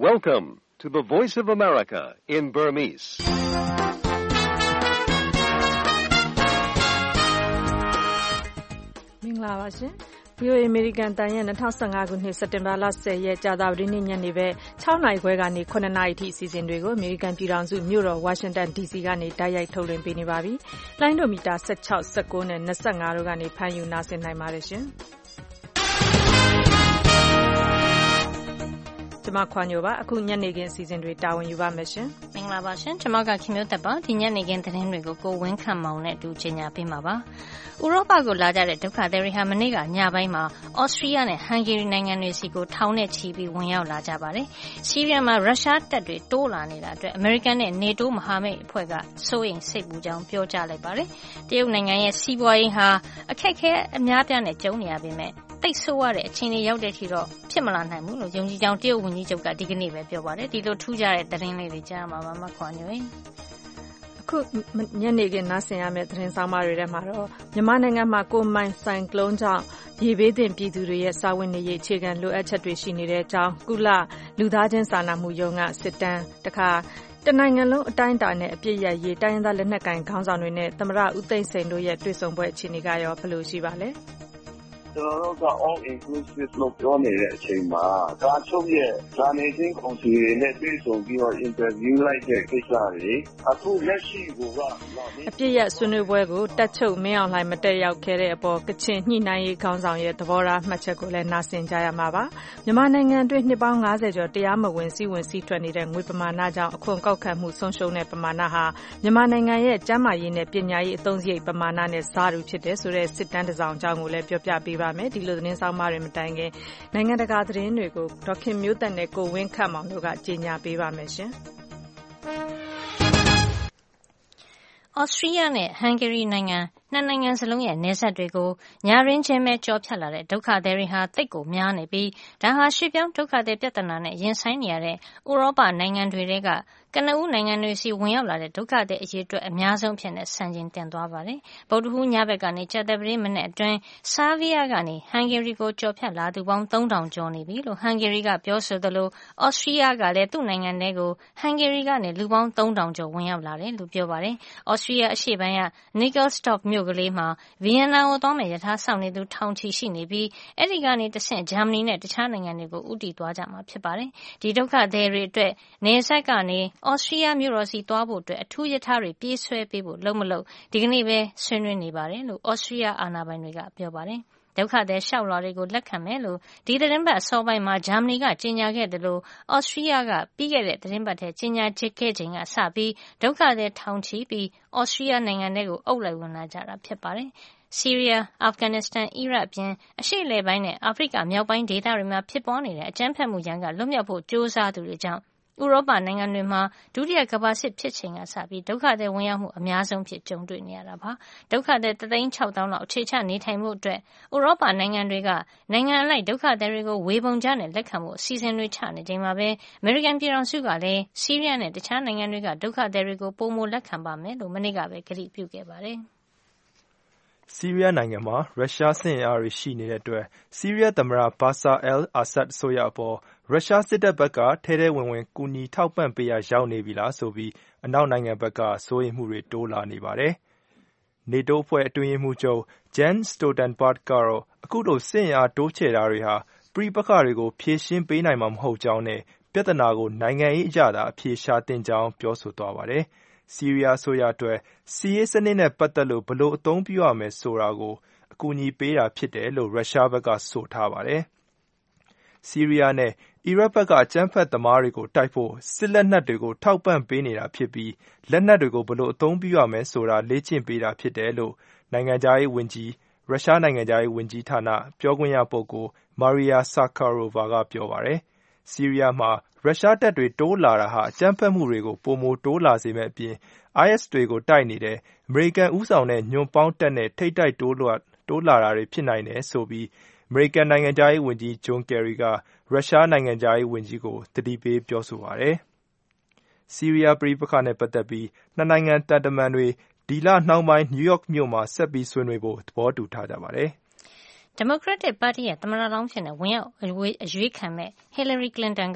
Welcome to the Voice of America in Burmese. ။မင်္ဂလာပါရှင်။ VOA American တန်ရဲ့2015ခုနှစ်စက်တင်ဘာလ10ရက်ကြာသပတေးနေ့ညနေပဲ6နာရီခွဲကနေ9နာရီထိအစီအစဉ်တွေကို American ပြည်ထောင်စုမြို့တော် Washington DC ကနေတိုက်ရိုက်ထုတ်လွှင့်ပေးနေပါပြီ။လိုင်းဒိုမီတာ16 19နဲ့25တို့ကနေဖမ်းယူနားဆင်နိုင်ပါတယ်ရှင်။ကျွန်မခွန်ညိုပါအခုညနေခင်းအစီအစဉ်တွေတာဝန်ယူပါမယ်ရှင်မင်္ဂလာပါရှင်ကျွန်မကခင်မျိုးသက်ပါဒီညနေခင်းသတင်းတွေကိုကိုဝင်းခန့်မောင်နဲ့အတူကြီးညာပေးမှာပါဥရောပကိုလာကြတဲ့ဒုက္ခသည်တွေဟာမနေ့ကညပိုင်းမှာဩစတြီးယားနဲ့ဟန်ဂေရီနိုင်ငံတွေစီကိုထောင်နဲ့ချီပြီးဝင်ရောက်လာကြပါတယ်ဆီးရီးယားမှာရုရှားတပ်တွေတိုးလာနေတာအတွက်အမေရိကန်နဲ့နေတိုးမဟာမိတ်အဖွဲ့ကစိုးရိမ်စိတ်ပူကြောင်းပြောကြားလိုက်ပါတယ်တရုတ်နိုင်ငံရဲ့စီးပွားရေးဟာအခက်အခဲအများပြားနဲ့ကြုံနေရပေမဲ့တိတ်ဆိုးရတဲ့အခြေအနေရောက်တဲ့ထိတော့ဖြစ်မလာနိုင်ဘူးလို့ယုံကြည်ကြောင်းတရုတ်ဝန်ကြီးချုပ်ကဒီကနေ့ပဲပြောပါတယ်ဒီလိုထူးခြားတဲ့သတင်းလေးတွေကြားမှာပါမခွာညွှန်အခုညနေခင်းနားဆင်ရမယ့်သတင်းဆောင်မတွေထဲမှာတော့မြန်မာနိုင်ငံမှာကိုမိုင်ဆိုင်ကလုန်းကြောင့်ရေဘေးသင့်ပြည်သူတွေရဲ့စာဝန်နေရေးအခြေခံလိုအပ်ချက်တွေရှိနေတဲ့အကြောင်းကုလလူသားချင်းစာနာမှုယုံကစစ်တမ်းတခါတနိုင်ငံလုံးအတိုင်းအတာနဲ့အပြည့်ရရေးတိုင်းရင်းသားလက်နက်ကိုင်ခေါင်းဆောင်တွေနဲ့သမ္မတဦးသိန်းစိန်တို့ရဲ့တွေ့ဆုံပွဲအခြေအနေကရောဘယ်လိုရှိပါလဲကျွန်တော်တို့က all inclusive လို့ပြောနေတဲ့အချိန်မှာကာချုပ်ရဲ့ဇာနေချင်းကောင်စီနဲ့တွေ့ဆုံပြီးတော့ interview လိုက်တဲ့ကိစ္စတွေအခုလက်ရှိကအပြည့်ရဆွေးနွေးပွဲကိုတက်ချုပ်မင်းအောင်လှိုင်မတက်ရောက်ခဲ့တဲ့အပေါ်ကချင်ညှိနှိုင်းရေးခေါင်းဆောင်ရဲ့သဘောထားမှတ်ချက်ကိုလည်းနားဆင်ကြရမှာပါမြန်မာနိုင်ငံအတွင်းနှစ်ပေါင်း90ကျော်တရားမဝင်စီးဝင်စီးထွက်နေတဲ့ငွေပမာဏကြောင့်အခွန်ကောက်ခံမှုဆုံးရှုံးတဲ့ပမာဏဟာမြန်မာနိုင်ငံရဲ့ကျန်းမာရေးနဲ့ပညာရေးအသုံးစရိတ်ပမာဏနဲ့စားတူဖြစ်တယ်ဆိုတဲ့စစ်တမ်းတစ်စောင်အကြောင်းကိုလည်းပြောပြပေးပါမယ်ဒီလိုသတင်းဆောင်မတွေမတိုင်ခင်နိုင်ငံတကာသတင်းတွေကိုဒေါခင်မျိုးသက်နဲ့ကိုဝင်းခန့်မောင်တို့ကကြေညာပေးပါမယ်ရှင်ဩစတြီးယားနဲ့ဟန်ဂေရီနိုင်ငံနှစ်နိုင်ငံစလုံးရဲ့နယ်စပ်တွေကိုညရင်းချင်းပဲကြောဖြတ်လာတဲ့ဒုက္ခသည်တွေဟာတိတ်ကိုများနေပြီးဒါဟာရွှေ့ပြောင်းဒုက္ခသည်ပြဿနာနဲ့ရင်ဆိုင်နေရတဲ့ဥရောပနိုင်ငံတွေကကနဦးနိုင်ငံတွေစီဝင်ရောက်လာတဲ့ဒုက္ခသည်အရေးအတွက်အများဆုံးဖြစ်နေဆန်ကျင်တင်သွားပါတယ်။ဗုဒ္ဓဟူးညဘက်ကနေကြာသပတေးမနေ့အတွင်းဆာဗီးယားကနေဟန်ဂေရီကိုကြော်ဖြတ်လာသူပေါင်း3000ကျော်နေပြီလို့ဟန်ဂေရီကပြောဆိုသလိုဩစတြီးယားကလည်းသူ့နိုင်ငံထဲကိုဟန်ဂေရီကနေလူပေါင်း3000ကျော်ဝင်ရောက်လာတယ်လို့ပြောပါတယ်။ဩစတြီးယားအရှေ့ပိုင်းကနီကယ်စတော့မြို့ကလေးမှာဗီယက်နမ်ကိုသွားမယ့်ရထားဆောင်နေသူထောင်ချီရှိနေပြီးအဲ့ဒီကနေတဆင့်ဂျာမနီနဲ့တခြားနိုင်ငံတွေကိုဦးတည်သွားကြမှာဖြစ်ပါတယ်။ဒီဒုက္ခသည်တွေအတွက်နေဆက်ကနေဩစတြီးယားမြို့တော်စီသွားဖို့အတွက်အထူးရထားတွေပြေးဆွဲပေးဖို့လုံးမလုံးဒီကနေ့ပဲဆွေးနွေးနေပါတယ်လို့ဩစတြီးယားအာဏာပိုင်တွေကပြောပါတယ်။ဒုက္ခသည်ရှောက်လွှာတွေကိုလက်ခံမယ်လို့ဒီသတင်းပတ်အစောပိုင်းမှာဂျာမနီကကြေညာခဲ့တယ်လို့ဩစတြီးယားကပြီးခဲ့တဲ့သတင်းပတ်ထဲကြေညာခဲ့ချိန်ကစပြီးဒုက္ခသည်ထောင်ချီပြီးဩစတြီးယားနိုင်ငံထဲကိုအုပ်လိုက်ဝင်လာကြတာဖြစ်ပါတယ်။ဆီးရီးယားအာဖဂန်နစ္စတန်အီရတ်အပြင်အရှေ့အလယ်ပိုင်းနဲ့အာဖရိကမြောက်ပိုင်းဒေသတွေမှာဖြစ်ပွားနေတဲ့အကြမ်းဖက်မှုရန်ကလွတ်မြောက်ဖို့ကြိုးစားသူတွေကြောင့်ဥရောပနိုင်ငံတွေမှာဒုတိယကမ္ဘာစစ်ဖြစ်ချိန်ကစပြီးဒုက္ခသည်ဝင်ရောက်မှုအများဆုံးဖြစ်ကြုံတွေ့နေရတာပါဒုက္ခသည်36000လောက်အခြေချနေထိုင်မှုအတွက်ဥရောပနိုင်ငံတွေကနိုင်ငံအလိုက်ဒုက္ခသည်တွေကိုဝေပုံကျနဲ့လက်ခံဖို့အစီအစဉ်တွေချနေချိန်မှာပဲအမေရိကန်ပြည်ထောင်စုကလည်းဆီးရီးယားနဲ့တခြားနိုင်ငံတွေကဒုက္ခသည်တွေကိုပုံမလက်ခံပါမယ်လို့မနေ့ကပဲကတိပြုခဲ့ပါတယ်ဆီးရီးယားနိုင်ငံမှာရုရှားစစ်အင်အားတွေရှိနေတဲ့အတွက်ဆီးရီးယားသမ္မတဘာဆာအယ်အာဆတ်အစိုးရအပေါ်ရုရှားစစ်တပ်ဘက်ကထဲထဲဝင်ဝင်ကူညီထောက်ပံ့ပေးရရောက်နေပြီလားဆိုပြီးအနောက်နိုင်ငံဘက်ကစိုးရိမ်မှုတွေတိုးလာနေပါတယ်။နေတိုးအဖွဲ့အတွင်းရေးမှူးချုပ်ဂျန်စတိုတန်ဘတ်ကတော့အခုလိုစစ်အင်အားတိုးချဲ့တာတွေဟာပဋိပက္ခတွေကိုဖြေရှင်းပေးနိုင်မှာမဟုတ်ကြောင်းနဲ့ပြဿနာကိုနိုင်ငံရေးအရသာအဖြေရှာသင့်ကြောင်းပြောဆိုသွားပါတယ်။ဆီးရီးယားအစိုးရအတွက်စစ်ရေးစနစ်နဲ့ပတ်သက်လို့ဘယ်လိုအသုံးပြုရမယ်ဆိုတာကိုအကူအညီပေးတာဖြစ်တယ်လို့ရုရှားဘက်ကဆိုထားပါတယ်။ဆီးရီးယားနဲ့အီရတ်ဘက်ကအကြမ်းဖက်သမားတွေကိုတိုက်ဖို့စစ်လက်နက်တွေကိုထောက်ပံ့ပေးနေတာဖြစ်ပြီးလက်နက်တွေကိုဘယ်လိုအသုံးပြုရမယ်ဆိုတာလေ့ကျင့်ပေးတာဖြစ်တယ်လို့ရုရှားနိုင်ငံခြားရေးဝန်ကြီးဌာနပြောခွင့်ရပုဂ္ဂိုလ်မာရီယာဆာခါရိုဗာကပြောပါတယ်။ဆီးရီးယားမှာရုရှားတပ်တွေတိုးလာတာဟာအကြမ်းဖက်မှုတွေကိုပိုမိုတိုးလာစေမယ့်အပြင် IS တွေကိုတိုက်နေတဲ့အမေရိကန်ဦးဆောင်တဲ့ညွန့်ပေါင်းတပ်နဲ့ထိပ်တိုက်တိုးလာတာတွေဖြစ်နိုင်တယ်ဆိုပြီးအမေရိကန်နိုင်ငံခြားရေးဝန်ကြီးဂျွန်ကယ်ရီကရုရှားနိုင်ငံခြားရေးဝန်ကြီးကိုသတိပေးပြောဆိုပါတယ်။ဆီးရီးယားပဋိပက္ခနဲ့ပတ်သက်ပြီးနှစ်နိုင်ငံသံတမန်တွေဒီလနှောင်းပိုင်းနယူးယောက်မြို့မှာဆက်ပြီးဆွေးနွေးဖို့သဘောတူထားကြပါတယ်။ဒီမိုကရက်တစ်ပါတီရဲ့သမ္မတလောင်းဖြစ်နေဝင်ရောက်အရွေးခံမဲ့ဟီလာရီကလင်တန်က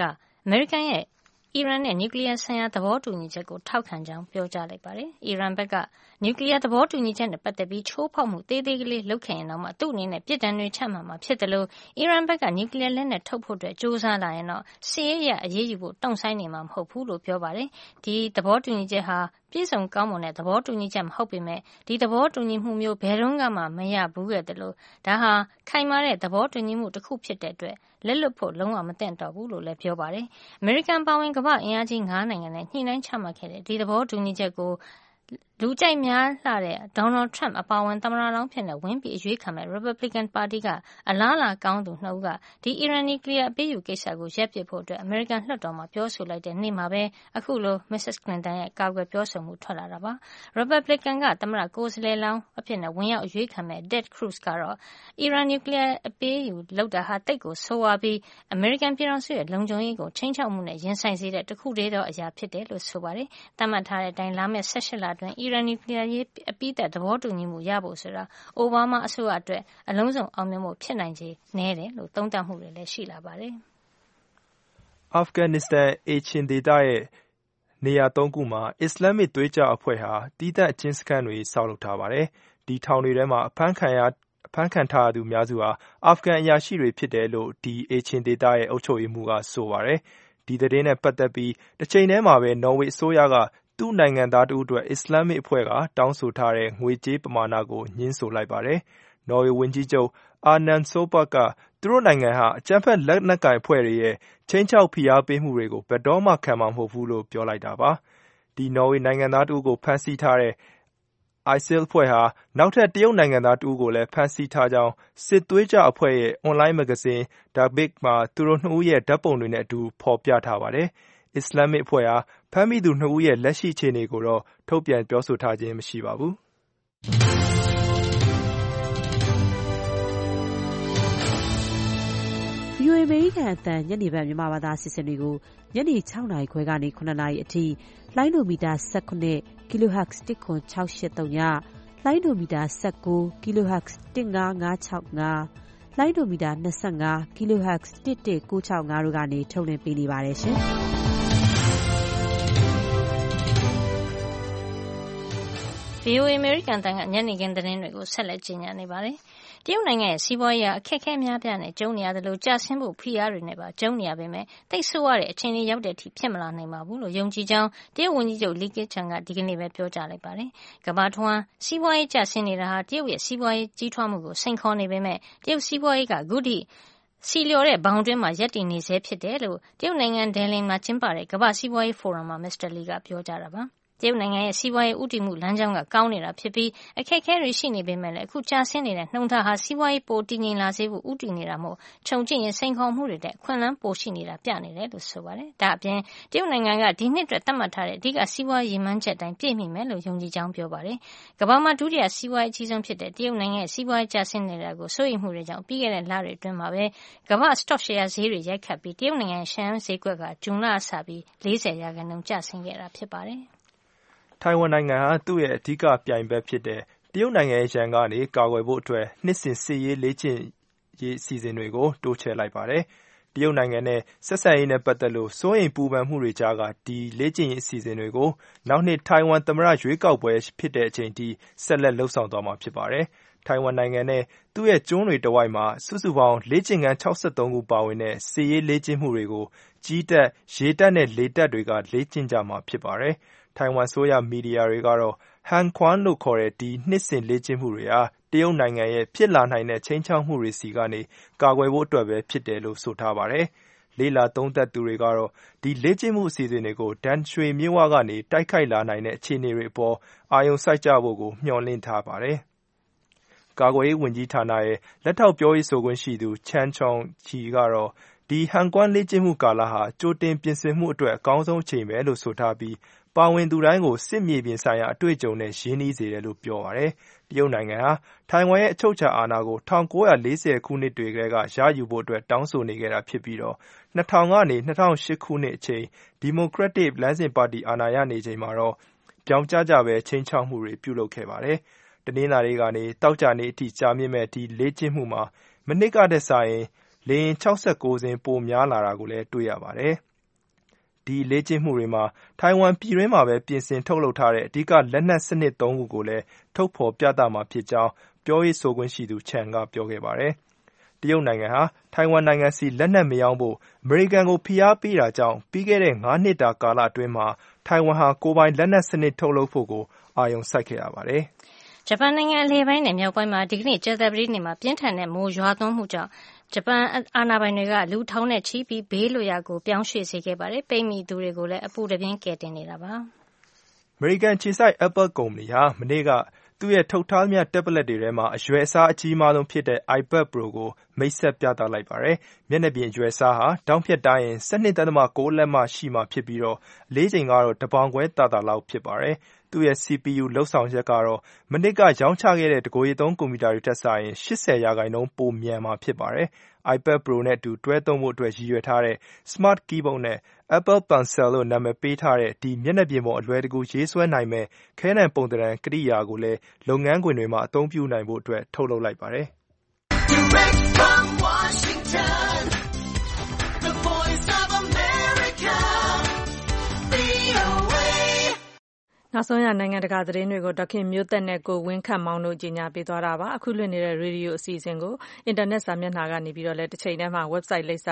အမေရိကန်ရဲ့အီရန်နဲ့နျူကလ িয়ার ဆိုင်ရာသဘောတူညီချက်ကိုထောက်ခံကြောင်းပြောကြားလိုက်ပါတယ်။အီရန်ဘက်ကနျူကလ িয়ার သဘောတူညီချက်နဲ့ပတ်သက်ပြီးချိုးဖောက်မှုသေးသေးကလေးလုပ်ခဲ့ရင်တော့မှသူ့အနေနဲ့ပြစ်ဒဏ်တွေချမှတ်မှာဖြစ်တယ်လို့အီရန်ဘက်ကနျူကလ িয়ার လက်နက်ထုတ်ဖို့အတွက်ကြိုးစားလာရင်တော့စစ်ရေးအရအရေးယူဖို့တုံ့ဆိုင်းနေမှာမဟုတ်ဘူးလို့ပြောပါတယ်။ဒီသဘောတူညီချက်ဟာပြည့်စုံကောင်းမွန်တဲ့သဘောတူညီချက်မဟုတ်ပေမဲ့ဒီသဘောတူညီမှုမျိုးဘယ်တော့မှမရဘူးခဲ့တယ်လို့ဒါဟာခိုင်မာတဲ့သဘောတူညီမှုတစ်ခုဖြစ်တဲ့အတွက်လက်လွတ်ဖို့လုံးဝမသင့်တော်ဘူးလို့လည်းပြောပါတယ်။အမေရိကန်ပါဝင်ကမ္ဘာအင်အားကြီး9နိုင်ငံနဲ့ညှိနှိုင်းချမှတ်ခဲ့တဲ့ဒီသဘောတူညီချက်ကိုလူကြိုက်များလှတဲ့ဒေါ်နယ်ထရမ့်အပါအဝင်သမ္မတလောင်းဖြစ်တဲ့ဝင်ပြီးအရွေးခံမဲ့ Republican ပါတီကအလားလာကောင်းသူ2ဦးကဒီအီရန်နျူကလ িয়ার အပေးယူကိစ္စကိုရပ်ပစ်ဖို့အတွက်အမေရိကန်လွှတ်တော်မှာပြောဆိုလိုက်တဲ့နေ့မှာပဲအခုလို Mrs. Clinton ရဲ့ကာကွယ်ပြောဆိုမှုထွက်လာတာပါ။ Republican ကသမ္မတကိုယ်စားလှယ်လောင်းအဖြစ်နဲ့ဝင်ရောက်အရွေးခံမဲ့ Ted Cruz ကတော့အီရန်နျူကလ িয়ার အပေးယူလုပ်တာဟာတိတ်ကိုဆိုးဝါးပြီးအမေရိကန်ပြည်ထောင်စုရဲ့လုံခြုံရေးကိုချိန်ချောက်မှုနဲ့ရင်ဆိုင်စေတဲ့တစ်ခုတည်းသောအရာဖြစ်တယ်လို့ဆိုပါတယ်။သတ်မှတ်ထားတဲ့အတိုင်းလာမယ့်18လအတွင်းအီရန်နျူကလ িয়ার ရေးအပြီးသက်သဘောတူညီမှုရဖို့ဆိုတာအိုဘားမားအစိုးရအတွက်အလုံးစုံအောင်မြင်မှုဖြစ်နိုင်ခြေနည်းတယ်လို့သုံးသပ်မှုတွေလည်းရှိလာပါတယ်။အာဖဂန်နစ္စတန်အေချင်ဒေသရဲ့နေရာ3ခုမှာအစ္စလာမစ်သွေးကြွအဖွဲ့ဟာတီးသန့်အကျဉ်းစခန်းတွေဆောက်လုပ်ထားပါတယ်။ဒီထောင်တွေထဲမှာအဖမ်းခံထားရသူများစုဟာအာဖဂန်အရာရှိတွေဖြစ်တယ်လို့ဒီအေချင်ဒေသရဲ့အုပ်ချုပ်ရေးမှူးကဆိုပါတယ်။ဒီသတင်းနဲ့ပတ်သက်ပြီးတစ်ချိန်တည်းမှာပဲနော်ဝေအစိုးရကသူ့နိုင်ငံသားတို့အတွက်အစ္စလာမစ်အဖွဲ့ကတောင်းဆိုထားတဲ့ငွေကြေးပမာဏကိုညှင်းဆိုလိုက်ပါတယ်။နော်ဝေဝန်ကြီးချုပ်အာနန်ဆိုဘတ်ကသူတို့နိုင်ငံဟာအကြမ်းဖက်လက်နက်ကိုင်အဖွဲ့တွေရဲ့ချင်းချောက်ဖိအားပေးမှုတွေကိုဘယ်တော့မှခံမှာမဟုတ်ဘူးလို့ပြောလိုက်တာပါ။ဒီနော်ဝေနိုင်ငံသားတို့ကိုဖမ်းဆီးထားတဲ့ISIL အဖွဲ့ဟာနောက်ထပ်တရုတ်နိုင်ငံသားတို့ကိုလည်းဖမ်းဆီးထားကြောင်းစစ်သွေးကြွအဖွဲ့ရဲ့အွန်လိုင်းမဂ္ဂဇင်း Dabiq မှာသူတို့2ဦးရဲ့ဓာတ်ပုံတွေနဲ့အတူဖော်ပြထားပါတယ်။အစ္စလာမစ်အဖွဲ့ဟာဖမ်းမိသူ2ဦးရဲ့လက်ရှိအခြေအနေကိုတော့ထုတ်ပြန်ပြောဆိုထားခြင်းမရှိပါဘူး။ VOA အမေရိကန်အသံညနေပိုင်းမြန်မာဘာသာအစီအစဉ်တွေကိုညနေ6နာရီခွဲကနေ9နာရီအထိလိုင်းဒိုမီတာ19 kHz 10683ညလိုင်းဒိုမီတာ19 kHz 15565လိုင်းဒိုမီတာ25 kHz 11965တို့ကနေထုတ်လွှင့်ပေးနေပါတယ်ရှင်။ VOA အမေရိကန်တန်ကညနေခင်းသတင်းတွေကိုဆက်လက်ကြီးညာနေပါတယ်။တရုတ်နိုင်ငံရဲ့စီးပွားရေးအခက်အခဲများပြားနဲ့ကျုံနေရတယ်လို့ကြာဆင်းဖို့ဖိအားတွေနဲ့ပါကျုံနေရပေမဲ့တိတ်ဆိုးရတဲ့အခြေအနေရောက်တဲ့အထိဖြစ်မလာနိုင်ပါဘူးလို့ယုံကြည်ကြောင်းတရုတ်ဝန်ကြီးချုပ်လီကေချန်ကဒီကနေ့ပဲပြောကြားလိုက်ပါတယ်။ကမ္ဘာထွန်းစီးပွားရေးကျဆင်းနေတာဟာတရုတ်ရဲ့စီးပွားရေးကြီးထွားမှုကိုစိန်ခေါ်နေပေမဲ့တရုတ်စီးပွားရေးကအခုထိစီလျော်တဲ့ဘောင်တွင်းမှာရပ်တည်နေဆဲဖြစ်တယ်လို့တရုတ်နိုင်ငံဒယ်လင်မှာကျင်းပတဲ့ကမ္ဘာစီးပွားရေးဖိုရမ်မှာမစ္စတာလီကပြောကြားတာပါ။တရုတ်နိုင်ငံရဲ့စီးပွားရေးဦးတည်မှုလမ်းကြောင်းကကောင်းနေတာဖြစ်ပြီးအခက်အခဲတွေရှိနေပေမဲ့လည်းအခုကျဆင်းနေတဲ့နှုန်းထားဟာစီးပွားရေးပိုတည်ငြိမ်လာစေဖို့ဦးတည်နေတာမို့ခြုံကြည့်ရင်စိန်ခေါ်မှုတွေတဲ့အခွင့်အလမ်းပိုရှိနေတာပြနေတယ်လို့ဆိုပါတယ်။ဒါအပြင်တရုတ်နိုင်ငံကဒီနှစ်အတွက်သတ်မှတ်ထားတဲ့အဓိကစီးပွားရေးရည်မှန်းချက်တိုင်းပြည့်မီမယ်လို့ယုံကြည်ကြောင်းပြောပါတယ်။ကမ္ဘာမှာဒုတိယစီးပွားရေးအကြီးဆုံးဖြစ်တဲ့တရုတ်နိုင်ငံရဲ့စီးပွားရေးကျဆင်းနေတာကိုစိုးရိမ်မှုတွေကြောင့်ပြီးခဲ့တဲ့လတွေအတွင်းမှာပဲကမ္ဘာစတော့ရှယ်ယာဈေးတွေရိုက်ခတ်ပြီးတရုတ်နိုင်ငံရဲ့ရှယ်ယာဈေးကွက်ကဇွန်လအစပြီး40%ကျဆင်းခဲ့တာဖြစ်ပါတယ်။ထိုင်ဝမ်နိုင်ငံဟာသူ့ရဲ့အဓိကပြိုင်ဘက်ဖြစ်တဲ့တရုတ်နိုင်ငံရဲ့ရန်ကနေကာကွယ်ဖို့အတွက်နှစ်စဉ်စစ်ရေးလေ့ကျင့်ရေးအစီအစဉ်တွေကိုတိုးချဲ့လိုက်ပါတယ်။တရုတ်နိုင်ငံနဲ့ဆက်ဆံရေးနဲ့ပတ်သက်လို့စိုးရိမ်ပူပန်မှုတွေကြားကဒီလေ့ကျင့်ရေးအစီအစဉ်တွေကိုနောက်နှစ်ထိုင်ဝမ်သမ္မတရွေးကောက်ပွဲဖြစ်တဲ့အချိန်ထိဆက်လက်လှုပ်ဆောင်သွားမှာဖြစ်ပါတယ်။ထိုင်ဝမ်နိုင်ငံနဲ့သူ့ရဲ့ကျွန်းတွေတဝိုက်မှာစုစုပေါင်းလေ့ကျင့်ခန်း63ခုပါဝင်တဲ့စစ်ရေးလေ့ကျင့်မှုတွေကိုကြည်းတပ်၊ရေတပ်နဲ့လေတပ်တွေကလေ့ကျင့်ကြမှာဖြစ်ပါတယ်။ထိုင်ဝမ်ဆိုရမီဒီယာတွေကတော့ Han Quan လို့ခေါ်တဲ့ဒီနှစ်စဉ်လေ့ကျင့်မှုတွေဟာတရုတ်နိုင်ငံရဲ့ဖြစ်လာနိုင်တဲ့ချိန်ချောက်မှုတွေစီကနေကာကွယ်ဖို့အတွက်ပဲဖြစ်တယ်လို့ဆိုထားပါတယ်။လေ့လာသုံးသပ်သူတွေကတော့ဒီလေ့ကျင့်မှုအစီအစဉ်တွေကိုဒန်ရွှေမြစ်ဝကနေတိုက်ခိုက်လာနိုင်တဲ့အခြေအနေတွေအပေါ်အာရုံစိုက်ကြဖို့ကိုမျှော်လင့်ထားပါတယ်။ကာကွယ်ရေးဝန်ကြီးဌာနရဲ့လက်ထောက်ပြောရေးဆိုခွင့်ရှိသူချန်ချောင်ချီကတော့ဒီဟန်ကွမ်းလေ့ကျင့်မှုကာလဟာကြိုတင်ပြင်ဆင်မှုအတွက်အကောင်းဆုံးအချိန်ပဲလို့ဆိုထားပြီးပါဝင်သူတိုင်းကိုစစ်မြေပြင်ဆိုင်ရာအတွေ့အကြုံနဲ့ရင်းနှီးစေတယ်လို့ပြောပါတယ်။တရုတ်နိုင်ငံဟာထိုင်ဝမ်ရဲ့အချုပ်အခြာအာဏာကို1940ခုနှစ်တွေကတည်းကရယူဖို့အတွက်တောင်းဆိုနေခဲ့တာဖြစ်ပြီးတော့2000ကနေ2008ခုနှစ်အချိန်ဒီမိုကရက်တစ်လမ်းစဉ်ပါတီအာဏာရနေချိန်မှာတော့ပြောင်ကျကျပဲချိန်ချောက်မှုတွေပြုလုပ်ခဲ့ပါတယ်။တနင်္လာနေ့ကနေတောက်ကြနေ့အထိကြာမြင့်မဲ့ဒီလေ့ကျင့်မှုမှာမနှစ်ကတည်းကလေယာဉ်69စင်းပိုများလာတာကိုလည်းတွေ့ရပါတယ်။ဒီလေ့ကျင့်မှုတွေမှာထိုင်ဝမ်ပြည်တွင်းမှာပဲပြင်ဆင်ထုတ်လုပ်ထားတဲ့အဓိကလက်နက်စနစ်3ခုကိုလည်းထုတ်ဖော်ပြသမှာဖြစ်ကြောင်းပြောရေးဆိုခွင့်ရှိသူချန်ကပြောခဲ့ပါတယ်။တရုတ်နိုင်ငံဟာထိုင်ဝမ်နိုင်ငံစီလက်နက်မရောင်းဖို့အမေရိကန်ကိုဖိအားပေးတာကြောင့်ပြီးခဲ့တဲ့9နှစ်တာကာလအတွင်းမှာထိုင်ဝမ်ဟာကိုယ်ပိုင်လက်နက်စနစ်ထုတ်လုပ်ဖို့ကိုအာရုံစိုက်ခဲ့ရပါတယ်။ဂျပန်နိုင်ငံအလယ်ပိုင်းနဲ့မြောက်ပိုင်းမှာဒီကနေ့ကြာသပတေးနေ့မှာပြင်းထန်တဲ့မိုးရွာသွန်းမှုကြောင့်ဂျပန်အာဏာပိုင်တွေကလူထောင်နဲ့ချီပြီးဘေးလွတ်ရာကိုပြောင်းရွှေ့စေခဲ့ပါတယ်။ပိတ်မိသူတွေကိုလည်းအပူတပြင်းကယ်တင်နေတာပါ။အမေရိကန်ခြေစိုက် Apple ကုမ္ပဏီဟာမနေ့ကသူ့ရဲ့ထုတ်ထားသမျှ tablet တွေထဲမှာအရွယ်အစားအကြီးမားဆုံးဖြစ်တဲ့ iPad Pro ကိုမိတ်ဆက်ပြသလိုက်ပါတယ်။မျက်နှာပြင်အရွယ်အစားဟာထောင့်ဖြတ်တိုင်းရင် 12.9 လက်မရှိမှာဖြစ်ပြီးတော့အလေးချိန်ကတော့1 ပေါင်ခွဲသာလောက်ဖြစ်ပါတယ်။သူ့ရဲ့ CPU လုပ်ဆောင်ချက်ကတော့မနှစ်ကရောင်းချခဲ့တဲ့တကိုယ်ရေးသုံးကွန်ပျူတာတွေထက်စာရင် 80% ပိုမြန်မှာဖြစ်ပါတယ်။ iPad Pro နဲ့အတူတွဲသုံးဖို့အတွက်ရည်ရွယ်ထားတဲ့ Smart Keyboard နဲ့ Apple Pencil လို့နာမည်ပေးထားတဲ့ဒီမျက်နှာပြင်ပေါ်အလွယ်တကူရေးဆွဲနိုင်မဲ့ခဲတံပုံသဏ္ဍာန်ကိရိယာကိုလည်းလုပ်ငန်းခွင်တွေမှာအသုံးပြုနိုင်ဖို့အတွက်ထုတ်လုပ်လိုက်ပါတယ်။ Direct from Washington, the Voice of America, VOA နောက်ဆုံးရနိုင်ငံတကာသတင်းတွေကိုဒေါခင်မျိုးသက်နဲ့ကိုဝင်းခန့်မောင်တို့ကြီးညာပေးသွားတာပါအခုလွှင့်နေတဲ့ရေဒီယိုအစီအစဉ်ကိုအင်တာနက်စာမျက်နှာကနေပြီးတော့လည်းတစ်ချိန်တည်းမှာ website လိပ်စာ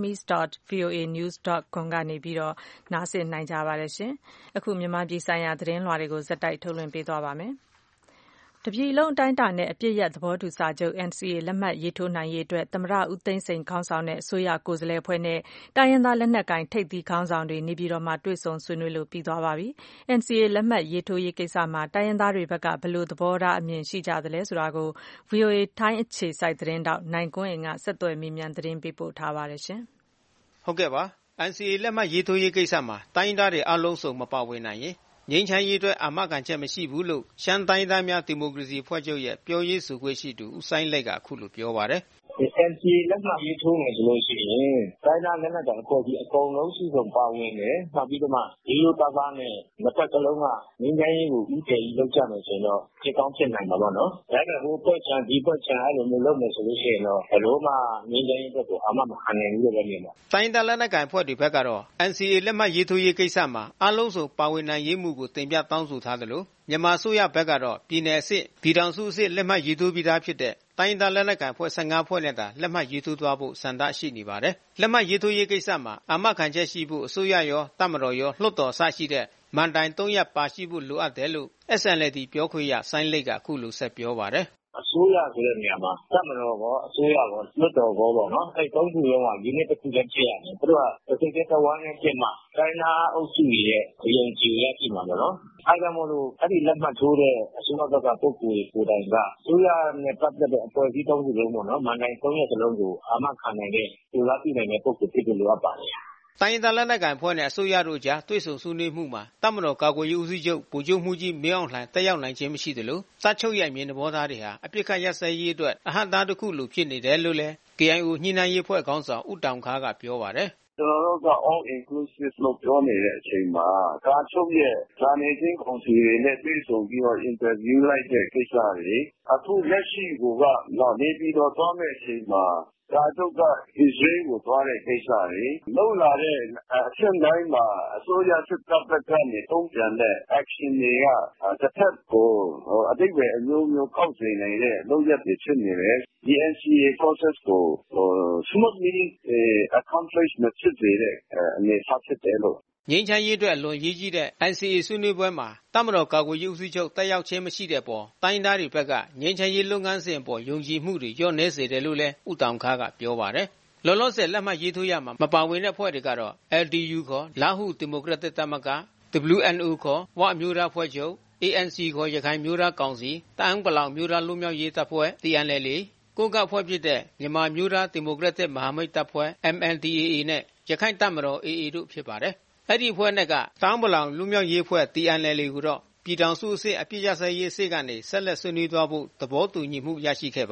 burmese.voanews.com ကနေပြီးတော့နားဆင်နိုင်ကြပါတယ်ရှင်အခုမြန်မာပြည်ဆိုင်ရာသတင်းလွှာတွေကိုဇက်တိုက်ထုတ်လွှင့်ပေးသွားပါမယ်တပြည်လုံးအတိုင်းအတာနဲ့အပြည့်ရသဘောတူစာချုပ် NCA လက်မှတ်ရေးထိုးနိုင်ရေးအတွက်သမ္မတဦးသိန်းစိန်ခေါင်းဆောင်တဲ့အစိုးရကိုယ်စားလှယ်အဖွဲ့နဲ့တိုင်းရင်းသားလက်နက်ကိုင်ထိပ်သီးခေါင်းဆောင်တွေနေပြည်တော်မှာတွေ့ဆုံဆွေးနွေးလို့ပြီးသွားပါပြီ။ NCA လက်မှတ်ရေးထိုးရေးကိစ္စမှာတိုင်းရင်းသားတွေဘက်ကဘယ်လိုသဘောထားအမြင်ရှိကြသလဲဆိုတာကို VOA ထိုင်းအခြေစိုက်သတင်းတောက်နိုင်ကွန်းအိမ်ကဆက်သွယ်မေးမြန်းသတင်းပေးပို့ထားပါတယ်ရှင်။ဟုတ်ကဲ့ပါ။ NCA လက်မှတ်ရေးထိုးရေးကိစ္စမှာတိုင်းရင်းသားတွေအလုံးစုံမပါဝင်နိုင်ရင်ငြိမ်းချမ်းရေးအတွက်အာမခံချက်မရှိဘူးလို့ရှမ်းတိုင်းသားများဒီမိုကရေစီအဖွဲ့ချုပ်ရဲ့ပြောရေးဆိုခွင့်ရှိသူဦးစိုင်းလိုက်ကအခုလိုပြောပါတယ် NCA လက်မှတ်ရေးထိုးမယ်ဆိုလို့ရှိရင်တိုင်းသားလက်နက်ကိုင်အဖွဲ့ကြီးအကုန်လုံးစုစုံပါဝင်တယ်။နောက်ပြီးတော့မှဒီလိုသားသားနဲ့နှစ်ဖက်ကလုံးကငြိမ်းချမ်းရေးကိုဥတည်ကြီးလုပ်ကြမယ်ဆိုရင်တော့ဖြစ်ကောင်းဖြစ်နိုင်မှာပေါ့နော်။ဒါပေမဲ့ဟိုဘက်ချန်ဒီဘက်ချန်အဲ့လိုမျိုးလုပ်မယ်ဆိုလို့ရှိရင်တော့ဘယ်လိုမှငြိမ်းချမ်းရေးအတွက်ကိုအာမမခံနိုင်ဘူးလို့ပဲမြင်ပါ။တိုင်းသားလက်နက်ကိုင်အဖွဲ့တွေဘက်ကတော့ NCA လက်မှတ်ရေးထိုးရေးကိစ္စမှာအလုံးစုံပါဝင်နိုင်ရေးမှုကိုတင်ပြတောင်းဆိုထားတယ်လို့မြန်မာအစိုးရဘက်ကတော့ပြည်နယ်အဆင့်ပြည်ထောင်စုအဆင့်လက်မှတ်ရေးထိုးပြီးသားဖြစ်တဲ့တိုင်းသားလက်နက်ကိုင်ဖွဲ့15ဖွဲ့နဲ့သာလက်မှတ်ရေးထိုးသွားဖို့စံတရှိနေပါတယ်။လက်မှတ်ရေးထိုးရေးကိစ္စမှာအာမခံချက်ရှိဖို့အစိုးရရောတပ်မတော်ရောလွှတ်တော်ဆရှိတဲ့မန်တိုင်3ရပ်ပါရှိဖို့လိုအပ်တယ်လို့ SNLD ပြောခွင့်ရစိုင်းလိတ်ကအခုလိုဆက်ပြောပါတယ်။အစိုးရဆိုတဲ့နေရာမှာတပ်မတော်ကအစိုးရကလွတ်တော်ဘောပေါ့နော်အဲသုံးခုလုံးကယူနစ်တစ်ခုတည်းဖြစ်ရတယ်သူတို့ကတစ်စိတ်တဝမ်းနဲ့ပြင်မှာတိုင်းသားအုပ်စုရဲ့အယုံကြည်ရရှိမှာပေါ့နော်အဲဒါမို့လို့အဲ့ဒီလက်မှတ်ထိုးတဲ့အစိုးရဘက်ကပုဂ္ဂိုလ်ကိုယ်တိုင်ကအစိုးရနဲ့ပတ်သက်တဲ့အဖွဲ့အစည်းသုံးခုလုံးပေါ့နော်မန်တိုင်း3ရပ်စလုံးကိုအာမခံနိုင်တဲ့လူသားပြည်နိုင်တဲ့ပုဂ္ဂိုလ်ဖြစ်လို့လိုအပ်ပါတယ်တိုင်းသားလက်နက်ကိုင်ဖွဲ့နဲ့အစိုးရတို့ကြားတွေ့ဆုံဆွေးနွေးမှုမှာတပ်မတော်ကာကွယ်ရေးဦးစီးချုပ်ဗိုလ်ချုပ်မှုကြီးမင်းအောင်လှိုင်တက်ရောက်နိုင်ခြင်းမရှိသလိုစချုပ်ရဲ့အမြင်သဘောထားတွေဟာအပြစ်ခတ်ရပ်စဲရေးအတွက်အဟန့်အတားတစ်ခုလိုဖြစ်နေတယ်လို့လည်း KIO ညှိနှိုင်းရေးဖွဲ့ခေါင်းဆောင်ဦးတောင်ခါးကပြောပါတယ်ကျွန်တော်တို့က all inclusive လို့ပြောနေတဲ့အချိန်မှာကာချုပ်ရဲ့ဇာနေချင်းကောင်စီတွေနဲ့တွေ့ဆုံပြီးတော့ interview လိုက်တဲ့ကိစ္စတွေအခုလက်ရှိကနေပြီးတော့သွားမဲ့အချိန်မှာကာချုပ်က Israel ကိုသွားတဲ့ကိစ္စတွေလောက်လာတဲ့အချက်တိုင်းမှာအစိုးရစစ်တပ်ဘက်ကနေတုံ့ပြန်တဲ့ action တွေကတစ်ဖက်ကိုအတိတ်ပဲအမျိုးမျိုးခောက်စေနိုင်တဲ့လုပ်ရက်တွေဖြစ်နေတယ်ဒီ NCA process ကို smoothly accomplish မဖြစ်စေတဲ့အနေအထားဖြစ်တယ်လို့ငြိမ်းချမ်းရေးအတွက်အလွန်ရေးကြီးတဲ့ NCA ဆွေးနွေးပွဲမှာတပ်မတော်ကာကွယ်ရေးဦးစီးချုပ်တက်ရောက်ခြင်းမရှိတဲ့ပေါ်တိုင်းသားတွေဘက်ကငြိမ်းချမ်းရေးလုပ်ငန်းစဉ်အပေါ်ယုံကြည်မှုတွေလျော့နည်းစေတယ်လို့လည်းဦးတောင်ခါးကပြောပါတယ်။လောလောဆယ်လက်မှတ်ရေးထိုးရမှာမပါဝင်တဲ့အဖွဲ့တွေကတော့ LDU ခေါ်လားဟူဒီမိုကရက်တစ်သမဂ္ဂ WNO ခေါ်ဝအမျိုးသားဖွဲ့ချုပ် ANC ခေါ်ရခိုင်မျိုးသားကောင်စီတအန်းပလောင်မျိုးသားလွတ်မြောက်ရေးတပ်ဖွဲ့ TNLA ကိုကအဖွဲ့ဖြစ်တဲ့မြန်မာမျိုးသားဒီမိုကရက်တစ်မဟာမိတ်တပ်ဖွဲ့ MNDAA နဲ့ရခိုင်တပ်မတော် AA တို့ဖြစ်ပါတယ်။အဲ့ဒီအဖွဲ့နဲ့ကတောင်ပလောင်လူမျိုးရေးအဖွဲ့ TNLA ကိုတော့ပြည်ထောင်စုအဆင့်အပြစ်ရစရေးအဆင့်ကနေဆက်လက်ဆွေးနွေးသွားဖို့သဘောတူညီမှုရရှိခဲ့ပါတယ်။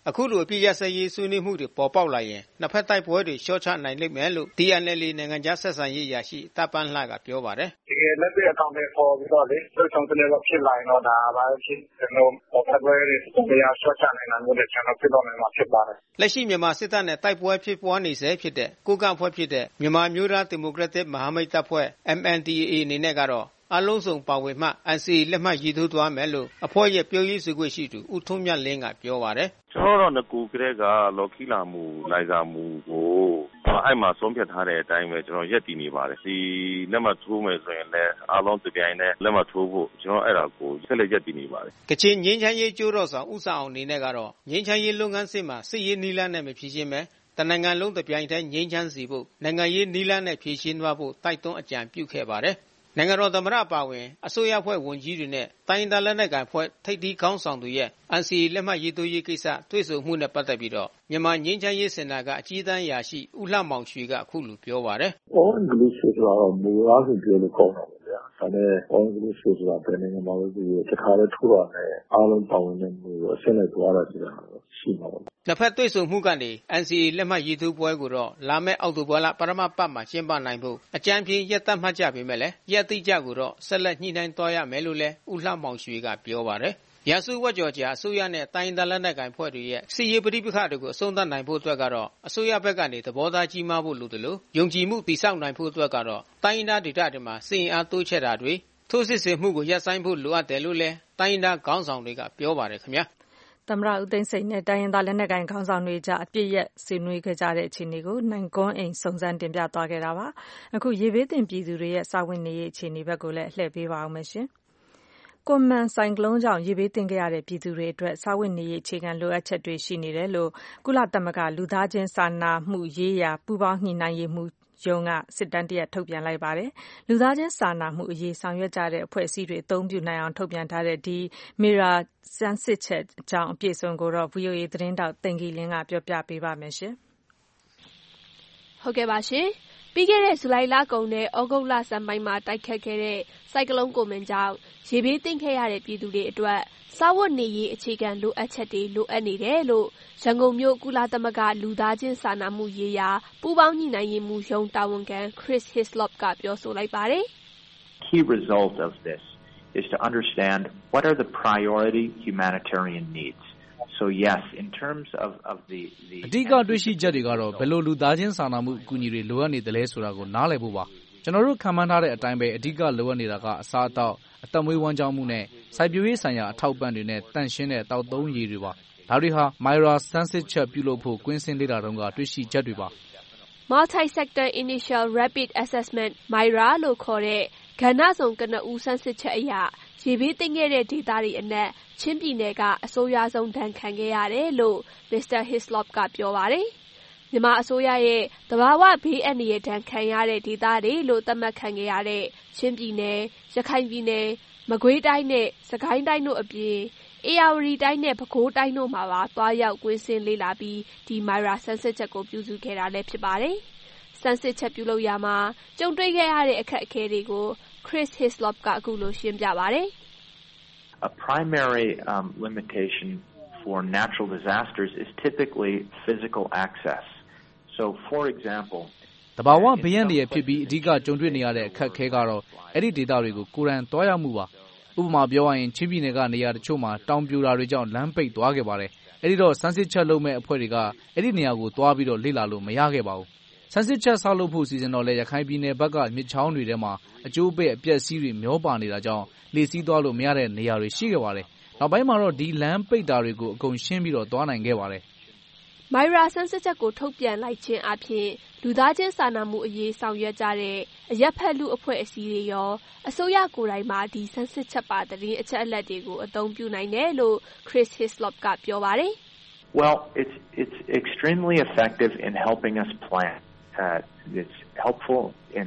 အခုလိုအပြည့်ရစရေးဆွေးနွေးမှုတွေပေါ်ပေါက်လာရင်နှစ်ဖက်တိုက်ပွဲတွေရှော့ချနိုင်လိမ့်မယ်လို့ DNLA နိုင်ငံခြားဆက်ဆံရေးအရာရှိတပ်ပန်းလှကပြောပါတယ်။တကယ်လက်တွေ့အကောင့်တွေပေါ်ပြီးတော့လေလှုပ်ဆောင်တဲ့လောက်ဖြစ်လာရင်တော့ဒါပါဖြစ်ကျွန်တော်တိုက်ပွဲတွေတရားရှော့ချနိုင်တာမျိုးတွေကျွန်တော်ဖြစ်တော့မှာဖြစ်ပါတယ်။လက်ရှိမြန်မာစစ်တပ်နဲ့တိုက်ပွဲဖြစ်ပွားနေဆဲဖြစ်တဲ့ကိုကန့်ဖွဲ့ဖြစ်တဲ့မြန်မာမျိုးသားဒီမိုကရက်တစ်မဟာမိတ်တပ်ဖွဲ့ MNDAA အနေနဲ့ကတော့အလုံးစုံပါဝင်မှ NCA လက်မှတ်ရေးထိုးသွားမယ်လို့အဖွဲ့ရဲ့ပြောရေးဆိုခွင့်ရှိသူဦးထွန်းမြတ်လင်းကပြောပါတယ်။ကျွန်တော်တို့ကကူကလေးကလော်ခီလာမှုလိုက်စားမှုကိုအဲ့မှာဆုံးဖြတ်ထားတဲ့အတိုင်းပဲကျွန်တော်ရက်တည်နေပါတယ်။ဒီလက်မှတ်ထိုးမယ်ဆိုရင်လည်းအားလုံးတပြိုင်တည်းလက်မှတ်ထိုးဖို့ကျွန်တော်အဲ့ဒါကိုဆက်လက်ရက်တည်နေပါတယ်။ကချင်ငြိမ်းချမ်းရေးကြိုးတော်ဆောင်ဦးဆောင်အောင်အနေနဲ့ကတော့ငြိမ်းချမ်းရေးလုပ်ငန်းစဉ်မှာစစ်ရေးနည်းလမ်းနဲ့မဖြေရှင်းပဲတနိုင်ငံလုံးတပြိုင်တည်းငြိမ်းချမ်းစီဖို့နိုင်ငံရေးနည်းလမ်းနဲ့ဖြေရှင်းသွားဖို့တိုက်တွန်းအကြံပြုခဲ့ပါတယ်။နိုင်ငံတော်သမ္မတပါဝင်အစိုးရဖွဲ့ဝန်ကြီးတွေနဲ့တိုင်းဒေသလက်နက်ကိုင်ဖွဲ့ထိပ်သီးခေါင်းဆောင်တွေရဲ့ NCA လက်မှတ်ရေးထိုးရေးကိစ္စတွေ့ဆုံမှုနဲ့ပတ်သက်ပြီးတော့မြန်မာငြိမ်းချမ်းရေးစင်တာကအကြီးတန်းရာရှိဦးလှမောင်ရွှေကအခုလိုပြောပါတယ်။ All inclusive ဆိုတာမူအားဖြင့်ပြောလို့ကောင်းတာပေါ့ဗျာ။ဒါနဲ့ all inclusive ဆိုတာဘယ်နိုင်ငံမှာလဲဒီတစ်ခါလဲထိုးတာနဲ့အားလုံးပါဝင်တဲ့မျိုးအဆင့်လိုက်သွားတာဆိုတာရှိမှာပေါ့။နှစ်ဖက်တွေ့ဆုံမှုကနေ NCA လက်မှတ်ရေးထိုးပွဲကိုတော့လာမယ့်အောက်တိုဘာလပထမပတ်မှာကျင်းပနိုင်ဖို့အကြမ်းဖျင်းရက်သတ်မှတ်ကြပေမဲ့လည်းရက်တိကျကိုတော့ဆက်လက်ညှိနှိုင်းသွားရမယ်လို့လည်းဦးလှမောင်ရွှေကပြောပါတယ်။ရာစုဝတ်ကြော်ကြာအစိုးရနဲ့တိုင်းဒေသလက်နက်ကိုင်ဖွဲ့တွေရဲ့စစ်ရေးပဋိပက္ခတွေကိုအဆုံးသတ်နိုင်ဖို့အတွက်ကတော့အစိုးရဘက်ကနေသဘောထားကြီးမားဖို့လိုတယ်လို့ယုံကြည်မှုတည်ဆောက်နိုင်ဖို့အတွက်ကတော့တိုင်းဒေသဒေသတွေမှာစစ်အင်အားတိုးချဲ့တာတွေထိုးစစ်ဆင်မှုကိုရပ်ဆိုင်းဖို့လိုအပ်တယ်လို့လည်းတိုင်းဒေသခေါင်းဆောင်တွေကပြောပါတယ်ခင်ဗျာ။သမ္မတဦးသိန်းစိန်နဲ့တိုင်းရင်းသားလက်နက်ကိုင်ခေါင်းဆောင်တွေကြားအပြစ်ရက်ဆွေးနွေးခဲ့ကြတဲ့အခြေအနေကိုနိုင်ကွန်းအိမ်စုံစမ်းတင်ပြသွားခဲ့တာပါ။အခုရေဘေးသင့်ပြည်သူတွေရဲ့စာဝတ်နေရေးအခြေအနေဘက်ကိုလည်းလှည့်ပေးပါအောင်မယ်ရှင်။ကွန်မန်ဆိုင်ကလုန်းကြောင့်ရေဘေးသင့်ခဲ့ရတဲ့ပြည်သူတွေအတွက်စာဝတ်နေရေးအခြေခံလိုအပ်ချက်တွေရှိနေတယ်လို့ကုလသမဂ္ဂလူသားချင်းစာနာမှုရေးရာပူးပေါင်းညှိနှိုင်းရေးမှုရုံးကစစ်တမ်းတရက်ထုတ်ပြန်လိုက်ပါတယ်။လူသားချင်းစာနာမှုအရေးဆောင်ရွက်ကြတဲ့အဖွဲ့အစည်းတွေအသုံးပြုနိုင်အောင်ထုတ်ပြန်ထားတဲ့ဒီမီရာစမ်းစစ်ချက်အကြောင်းအပြည့်အစုံကိုတော့ VOA သတင်းတောက်တင်ဂီလင်းကပြောပြပေးပါမယ်ရှင်။ဟုတ်ကဲ့ပါရှင်။ပြီးခဲ့တဲ့ဇူလိုင်လကုန်နဲ့ဩဂုတ်လဆန်းပိုင်းမှာတိုက်ခတ်ခဲ့တဲ့ဆိုင်ကလုန်းကိုမင်ကြောင့်ရေဘေးသင့်ခဲ့ရတဲ့ပြည်သူတွေအတွက်စားဝတ်နေရေးအခြေခံလိုအပ်ချက်တွေလိုအပ်နေတယ်လို့ရန်ကုန်မြို့ကုလသမဂ္ဂလူသားချင်းစာနာမှုရေးရာပူးပေါင်းညှိနှိုင်းရေးမှုရုံးတာဝန်ခံ Chris Hislop ကပြောဆိုလိုက်ပါတယ်။ Key result of this is to understand what are the priority humanitarian needs. So yes, in terms of the အဓိကတွေ့ရှိချက်တွေကတော့ဘယ်လိုလူသားချင်းစာနာမှုအကူအညီတွေလိုအပ်နေသလဲဆိုတာကိုနားလည်ဖို့ပါ။ကျွန်တော်တို့ခံမှန်းထားတဲ့အတိုင်းပဲအဓိကလိုအပ်နေတာကအစားအသောက်အသက်မွေးဝမ်းကြောင်းမှုနဲ့စိုက်ပျိုးရေးဆိုင်ရာအထောက်ပံ့တွေနဲ့တန့်ရှင်းတဲ့တောက်သုံးရည်တွေပါ။ဒါတွေဟာမိုင်ရာစမ်းစစ်ချက်ပြုလုပ်ဖို့ကွင်းဆင်းလေ့လာတုန်းကတွေ့ရှိချက်တွေပါ။ Multi-sector Initial Rapid Assessment (MIRA) လို့ခေါ်တဲ့ကဏ္ဍစုံကနဦးစမ်းစစ်ချက်အရရေဘေးသင့်ခဲ့တဲ့ဒေသတွေအနက်ချင်းပြည်နယ်ကအဆိုးရွားဆုံးဒဏ်ခံခဲ့ရတယ်လို့ Mr. Hislop ကပြောပါတယ်။မြန်မာအစိုးရရဲ့သဘာဝဘေးအန္တရာယ်ဒဏ်ခံရတဲ့ဒေသတွေလို့သတ်မှတ်ခံခဲ့ရတဲ့ချင်းပြည်နယ်၊ရခိုင်ပြည်နယ်၊မကွေးတိုင်းနဲ့စကိုင်းတိုင်းတို့အပြင်ဧရာဝတီတိုင်းနဲ့ပဲခူးတိုင်းတို့မှာပါသွားရောက်ကွင်းဆင်းလေ့လာပြီးဒီမိုင်ရာစမ်းစစ်ချက်ကိုပြုစုခဲ့တာလည်းဖြစ်ပါတယ်။စမ်းစစ်ချက်ပြုလုပ်ရာမှာကြုံတွေ့ခဲ့ရတဲ့အခက်အခဲတွေကို Chris Hislop ကအခုလိုရှင်းပြပါတယ်။ A primary limitation for natural disasters is typically physical access. So for example, တဘာဝဘေးအန္တရာယ်ဖြစ်ပြီးအဓိကကြုံတွေ့နေရတဲ့အခက်အခဲကတော့အဲ့ဒီဒေသတွေကိုကိုယ်တိုင်သွားရောက်မှုပါ။ဥပမာပြောရရင်ချင်းပြည်နယ်ကနေရာတချို့မှာတောင်ပြိုတာတွေကြောင့်လမ်းပိတ်သွားခဲ့ပါတယ်။အဲ့ဒီတော့စမ်းစစ်ချက်လုပ်မဲ့အဖွဲ့တွေကအဲ့ဒီနေရာကိုသွားပြီးတော့လေ့လာလို့မရခဲ့ပါဘူး။စမ်းစစ်ချက်ဆောက်လုပ်ဖို့စီစဉ်တော့လေရခိုင်ပြည်နယ်ဘက်ကမြစ်ချောင်းတွေထဲမှာအကျိုးပဲ့အပျက်စီးတွေမျောပါနေတာကြောင့်လှေစီးသွားလို့မရတဲ့နေရာတွေရှိခဲ့ပါတယ်။နောက်ပိုင်းမှာတော့ဒီလမ်းပိတ်တာတွေကိုအကုန်ရှင်းပြီးတော့သွားနိုင်ခဲ့ပါတယ်။မိုင်ရာစမ်းစစ်ချက်ကိုထုတ်ပြန်လိုက်ခြင်းအပြင်လူသားချင်းစာနာမှုအရေးဆောင်ရွက်ကြတဲ့အရပ်ဖက်လူအဖွဲ့အစည်းတွေရောအစိုးရကိုယ်တိုင်မှဒီစမ်းစစ်ချက်ပါသတင်းအချက်အလက်တွေကိုအသုံးပြုနိုင်တယ်လို့ Chris Hislop ကပြောပါတယ်။ Well, it's extremely effective in helping us plan. It's helpful in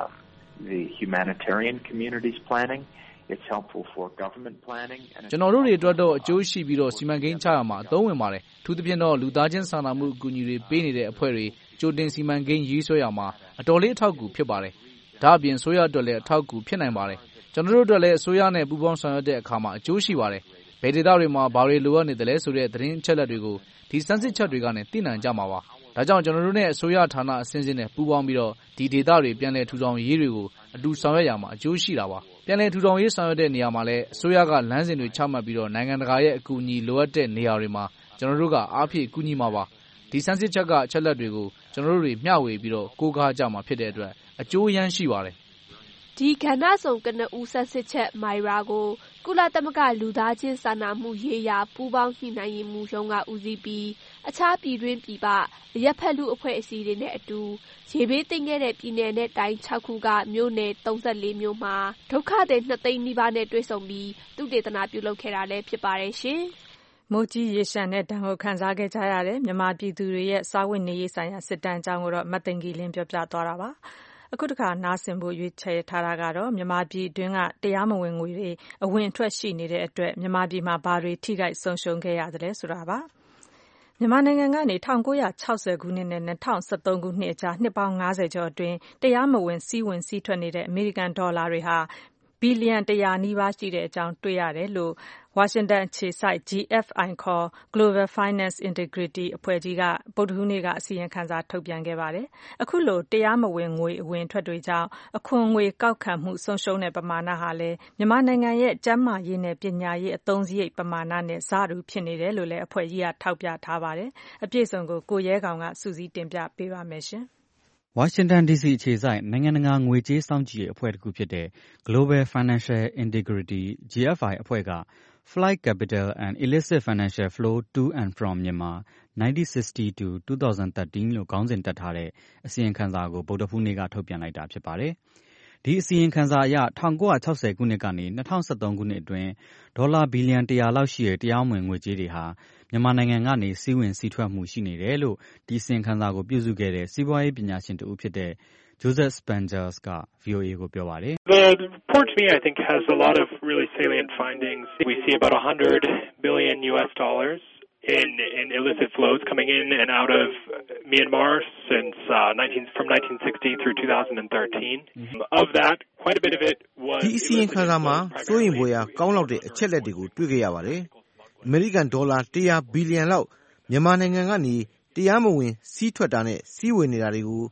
the humanitarian community's planning. It's helpful for government planning. ကျွန်တော်တို့တွေအတွက်တော့အကျိုးရှိပြီးတော့စီမံကိန်းချရမှာအသုံးဝင်ပါတယ်။ထူးသဖြင့်တော့လူသားချင်းစာနာမှုအကူအညီတွေပေးနေတဲ့အဖွဲ့တွေကြိုတင်စီမံကိန်းရေးဆွဲရမှာအတော်လေးအထောက်အကူဖြစ်ပါတယ်။ဒါ့အပြင်ဆိုရအတွက်လည်းအထောက်အကူဖြစ်နိုင်ပါတယ်။ကျွန်တော်တို့အတွက်လည်းအစိုးရနဲ့ပူးပေါင်းဆောင်ရွက်တဲ့အခါမှာအကျိုးရှိပါတယ်။ဘဘယ်ဒေသတွေမှာဘာတွေလိုအပ်နေတယ်လဲဆိုတဲ့သတင်းအချက်အလက်တွေကိုဒီစမ်းစစ်ချက်တွေကနေသိနိုင်ကြမှာပါ။ဒါကြောင့်ကျွန်တော်တို့နဲ့အစိုးရဌာနအစဉ်စဉ်နဲ့ပူးပေါင်းပြီးတော့ဒီဒေသတွေပြန်လည်ထူထောင်ရေးတွေကိုအတူဆောင်ရွက်ရမှာအကျိုးရှိတာပါ။ပြန်လည်ထူထောင်ရေးဆောင်ရွက်တဲ့နေရာမှာလည်းအစိုးရကလမ်းစဉ်တွေချမှတ်ပြီးတော့နိုင်ငံတကာရဲ့အကူအညီလိုအပ်တဲ့နေရာတွေမှာကျွန်တော်တို့ကအားဖြည့်ကူညီမှာပါ။ဒီစမ်းစစ်ချက်ကအချက်အလက်တွေကိုကျွန်တော်တို့တွေမျှဝေပြီးတော့ကိုးကားကြမှာဖြစ်တဲ့အတွက်အကျိုးရမ်းရှိပါတယ်။ဒီကဏ္ဍစုံကနဦးစမ်းစစ်ချက်မိုင်ရာကိုကုလသမဂ္ဂလူသားချင်းစာနာမှုရေးရာပူးပေါင်းညှိနှိုင်းရေးမှူးရုံးကဦးစီးပြီးအခြားပြည်တွင်းပြည်ပအရပ်ဖက်လူအဖွဲ့အစည်းတွေနဲ့အတူရေဘေးသင့်ခဲ့တဲ့ပြည်နယ်နဲ့တိုင်း6ခုကမြို့နယ်34မြို့မှာဒုက္ခသည်2သိန်းနီးပါးနဲ့တွေ့ဆုံပြီးသုတေသနပြုလုပ်ခဲ့တာလည်းဖြစ်ပါတယ်ရှင်။မိုးကြီးရေရှမ်းတဲ့ဒဏ်ကိုခံစားခဲ့ကြရတဲ့မြန်မာပြည်သူတွေရဲ့စားဝတ်နေရေးဆိုင်ရာစစ်တမ်းအကြောင်းကိုတော့မသိင်္ဂီလင်းပြောပြသွားတာပါ။အခုတခါနားဆင်ဖို့ရွေးချယ်ထားတာကတော့မြန်မာပြည်တွင်းကတရားမဝင်ငွေတွေအဝင်အထွက်ရှိနေတဲ့အတွက်မြန်မာပြည်မှာဘာတွေထိခိုက်ဆုံးရှုံးခဲ့ရသလဲဆိုတာပါ။မြန်မာနိုင်ငံကနေ1960ခုနှစ်နဲ့2013ခုနှစ်အကြားနှစ်ပေါင်း90ကျော်အတွင်းတရားမဝင်စီးဝင်စီးထွက်နေတဲ့အမေရိကန်ဒေါ်လာတွေဟာဘီလီယံ100နီးပါးရှိတဲ့အကြောင်းတွေ့ရတယ်လို့ဝါရှင်တန်အခြေစိုက် GFI ခေါ် Global Finance Integrity အဖွဲ့ကြီးကဗုဒ္ဓဟူးနေ့ကအစီရင်ခံစာထုတ်ပြန်ခဲ့ပါတယ်။အခုလိုတရားမဝင်ငွေအဝင်ထွက်တွေကြောင့်အခွန်ငွေကောက်ခံမှုဆုံးရှုံးတဲ့ပမာဏဟာလည်းမြန်မာနိုင်ငံရဲ့ကျန်းမာရေးနဲ့ပညာရေးအသုံးစရိတ်ပမာဏနဲ့စတူဖြစ်နေတယ်လို့လည်းအဖွဲ့ကြီးကထောက်ပြထားပါတယ်။အပြည့်စုံကိုကိုရဲကောင်ကစုစည်းတင်ပြပေးပါမယ်ရှင်။ဝါရှင်တန် DC အခြေစိုက်နိုင်ငံတကာငွေကြေးစောင့်ကြည့်ရေးအဖွဲ့တစ်ခုဖြစ်တဲ့ Global Financial Integrity GFI အဖွဲ့က Flight Capital and Illicit Financial Flow to and from Myanmar 1960 to 2013 လို့ခေါင်းစဉ်တပ်ထားတဲ့အစီရင်ခံစာကိုဗုဒ္ဓဟူးနေ့ကထုတ်ပြန်လိုက်တာဖြစ်ပါတယ်။ဒီအစီရင်ခံစာအရ1960ခုနှစ်ကနေ2013ခုနှစ်အတွင်းဒေါ်လာဘီလီယံ100လောက်ရှိတဲ့တရားမဝင်ငွေကြေးတွေဟာမြန်မာနိုင်ငံကနေစီးဝင်စီးထွက်မှုရှိနေတယ်လို့ဒီအစီရင်ခံစာကိုပြုစုခဲ့တဲ့စီးပွားရေးပညာရှင်တဦးဖြစ်တဲ့Joseph Spangers က VOA ကိုပြောပါတယ်။ The report to me I think has a lot of really salient findings. We see about $100 billion in illicit flows coming in and out of Myanmar since from 1960 through 2013. Of that, quite a bit of it was ဒီအစီရင်ခံစာမှာစိုးရိမ်ဖွယ်ရာကောင်းလောက်တဲ့အချက်လက်တွေကိုတွေ့ခဲ့ရပါတယ်။ အမေရိကန်ဒေါ်လာ100ဘီလီယံလောက်မြန်မာနိုင်ငံကနေတရားမဝင်စီးထွက်တာနဲ့စီးဝင်နေတာတွေကို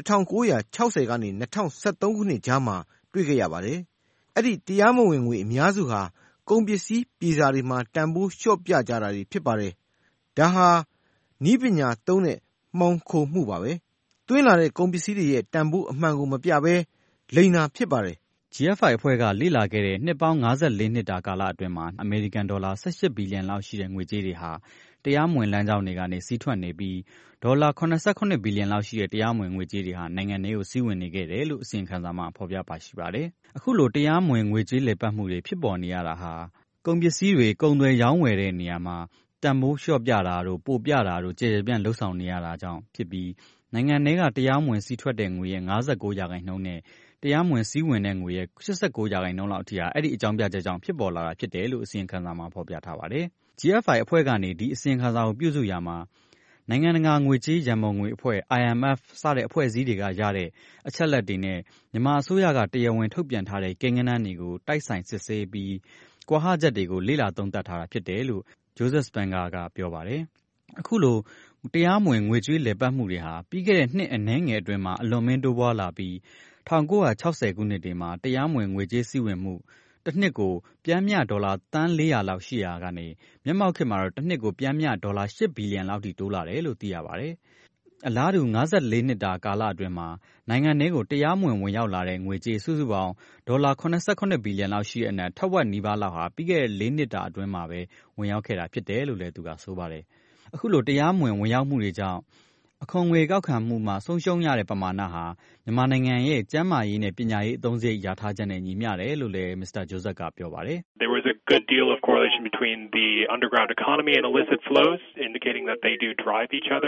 1960ကနေ2013ခုနှစ်ကြားမှာတွေ့ခဲ့ရပါတယ်။အဲ့ဒီတရားမဝင်ငွေအများစုဟာကုန်ပစ္စည်းပြည်စာတွေမှာတန်ဖိုးလျှော့ပြကြတာတွေဖြစ်ပါတယ်။ဒါဟာနည်းပညာသုံးတဲ့မှောင်ခိုမှုပါပဲ။သွင်းလာတဲ့ကုန်ပစ္စည်းတွေရဲ့တန်ဖိုးအမှန်ကိုမပြဘဲလိမ်တာဖြစ်ပါတယ်။ GFI အဖွဲ့ကလေ့လာခဲ့တဲ့နှစ်ပေါင်း54နှစ်တာကာလအတွင်းမှာအမေရိကန်ဒေါ်လာ18ဘီလီယံလောက်ရှိတဲ့ငွေကြေးတွေဟာတရားမဝင်လမ်းကြောင်းတွေကနေစီးထွက်နေပြီးဒေါ်လာ88ဘီလီယံလောက်ရှိတဲ့တရားမဝင်ငွေကြေးတွေဟာနိုင်ငံတွေကိုစီးဝင်နေခဲ့တယ်လို့အစီရင်ခံစာမှာဖော်ပြပါရှိပါတယ်။အခုလိုတရားမဝင်ငွေကြေးလည်ပတ်မှုတွေဖြစ်ပေါ်နေရတာဟာကုန်ပစ္စည်းတွေကုန်သွယ်ရောင်းဝယ်တဲ့နေရာမှာတန်ဖိုးလျှော့ပြတာတို့ပိုပြတာတို့ကျေပြန့်လှုပ်ဆောင်နေရတာကြောင့်ဖြစ်ပြီးနိုင်ငံတွေကတရားမဝင်စီးထွက်တဲ့ငွေရဲ့59%နဲ့တရားမဝင်စီးဝင်တဲ့ငွေရဲ့89%လောက်အထိဟာအဲ့ဒီအကြောင်းပြချက်ကြောင့်ဖြစ်ပေါ်လာတာဖြစ်တယ်လို့အစီရင်ခံစာမှာဖော်ပြထားပါတယ်။ GFI အဖွဲ့ကနေဒီအစီရင်ခံစာကိုပြုစုရာမှာနိုင်ငံတကာငွေကြေးရန်ပုံငွေအဖွဲ့ IMF စတဲ့အဖွဲ့အစည်းတွေကရတဲ့အချက်လက်တွေနဲ့မြန်မာအစိုးရကတရားဝင်ထုတ်ပြန်ထားတဲ့ကိန်းဂဏန်းတွေကိုတိုက်ဆိုင်စစ်ဆေးပြီးကွာဟချက်တွေကိုလေ့လာသုံးသပ်ထားတာဖြစ်တယ်လို့ Joseph Spangers ကပြောပါတယ်။အခုလိုတရားမဝင်ငွေကြေးလည်ပတ်မှုတွေဟာပြီးခဲ့တဲ့နှစ်အနည်းငယ်အတွင်းမှာအလွန်မင်းတိုးပွားလာပြီး1960ခုနှစ်တွေမှာတရားမဝင်ငွေကြေးစီးဝင်မှုတစ်နှစ်ကိုပျမ်းမျှဒေါ်လာသန်း400လောက်ရှိရာကနေမျက်မှောက်ခေတ်မှာတော့တစ်နှစ်ကိုပျမ်းမျှဒေါ်လာ8ဘီလီယံလောက်ထိတိုးလာတယ်လို့သိရပါတယ်။အလားတူ54နှစ်တာကာလအတွင်းမှာနိုင်ငံတွေကိုတရားမဝင်ဝင်ရောက်လာတဲ့ငွေကြေးစုစုပေါင်းဒေါ်လာ88ဘီလီယံလောက်ရှိတဲ့အနက်ထက်ဝက်နီးပါးလောက်ဟာပြီးခဲ့တဲ့4နှစ်တာအတွင်းမှာပဲဝင်ရောက်ခဲ့တာဖြစ်တယ်လို့လည်းသူကဆိုပါတယ်။အခုလိုတရားမဝင်ဝင်ရောက်မှုတွေကြောင့်အခွန်ငွေကောက်ခံမှုမှာဆုံးရှုံးရတဲ့ပမာဏဟာမြန်မာနိုင်ငံရဲ့ကျန်းမာရေးနဲ့ပညာရေးအသုံးစရိတ်ရထားချက်နဲ့ညီမျှတယ်လို့လည်း Mr. Joseph ကပြောပါတယ်။ There was a good deal of correlation between the underground economy and illicit flows indicating that they do drive each other.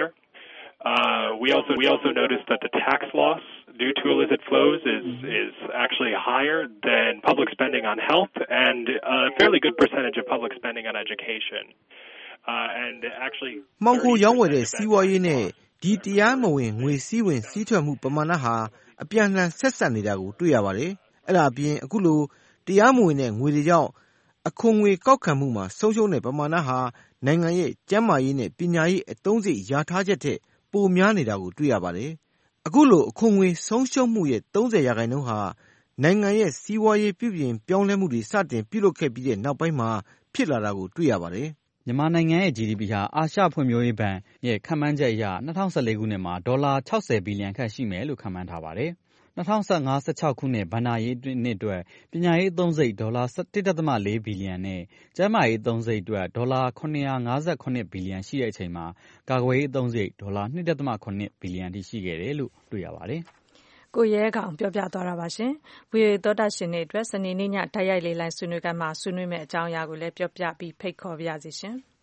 We also noticed that the tax loss due to illicit flows is actually higher than public spending on health and a fairly good percentage of public spending on education. And actually မှောင်ခိုရောင်းဝယ်တဲ့စီးပွားရေးနဲ့ဒီတရားမဝင်ငွေစီးဝင်စီးထွက်မှုပမာဏဟာအပြန်အလှန်ဆက်ဆက်နေတာကိုတွေ့ရပါတယ်။အဲ့ဒါအပြင်အခုလိုတရားမဝင်တဲ့ငွေတွေကြောင့်အခွန်ငွေကောက်ခံမှုမှာဆုံးရှုံးတဲ့ပမာဏဟာနိုင်ငံရဲ့ကျန်းမာရေးနဲ့ပညာရေးအသုံးစရိတ်လျာထားချက်ထက်ပိုများနေတာကိုတွေ့ရပါတယ်။အခုလိုအခွန်ငွေဆုံးရှုံးမှုရဲ့ 30% ဟာနိုင်ငံရဲ့စီးပွားရေးပြုပြင်ပြောင်းလဲမှုတွေစတင်ပြုလုပ်ခဲ့ပြီးတဲ့နောက်ပိုင်းမှာဖြစ်လာတာကိုတွေ့ရပါတယ်။မြန်မာနိုင်ငံရဲ့ GDP ဟာအာရှဖွံ့ဖြိုးရေးဘဏ်ရဲ့ခန့်မှန်းချက်အရ2014ခုနှစ်မှာဒေါ်လာ60ဘီလီယံခန့်ရှိမယ်လို့ခန့်မှန်းထားပါတယ်။2015-16 ခုနှစ်ဘဏ္ဍာရေးနှစ်အတွက်ပညာရေးအသုံးစရိတ်ဒေါ်လာ 1.4 ဘီလီယံနဲ့ကျန်းမာရေးအသုံးစရိတ်အတွက်ဒေါ်လာ958ဘီလီယံရှိတဲ့အချိန်မှာကာကွယ်ရေးအသုံးစရိတ်ဒေါ်လာ 2.8 ဘီလီယံထိရှိခဲ့တယ်လို့တွေ့ရပါတယ်။ကိုရဲကောင်ပြောပြသွားတာပါရှင်။ VOA သောတာရှင်တွေအတွက်စနေနေ့ညတိုက်ရိုက်လေးလိုင်းဆွေးနွေးခန်းမှာဆွေးနွေးမယ့်အကြောင်းအရာကိုလည်းပြောပြပြီးဖိတ်ခေါ်ပါရစေရှင်။